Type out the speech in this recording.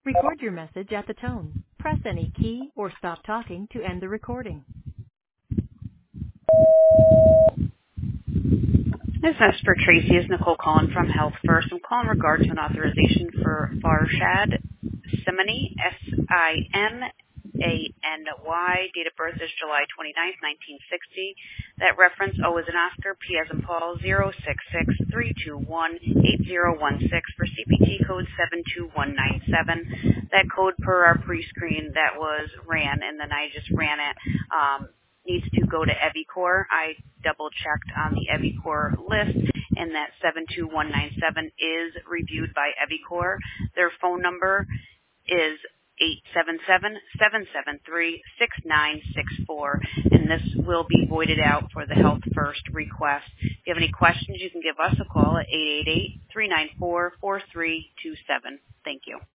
Record your message at the tone. Press any key or stop talking to end the recording. This is for Tracy. Is Nicole calling from Health First. I'm calling in regard to an authorization for Farshad Simani, Simany. Date of birth is July 29th, 1960. That reference O is an Oscar, P as in Paul, 066-321-8016 for CPT code 72197. That code per our pre-screen that was ran, and then I just ran it, needs to go to EviCore. I double-checked on the EviCore list, and that 72197 is reviewed by EviCore. Their phone number is 877-773-6964, and this will be voided out for the Health First request. If you have any questions, you can give us a call at 888-394-4327. Thank you.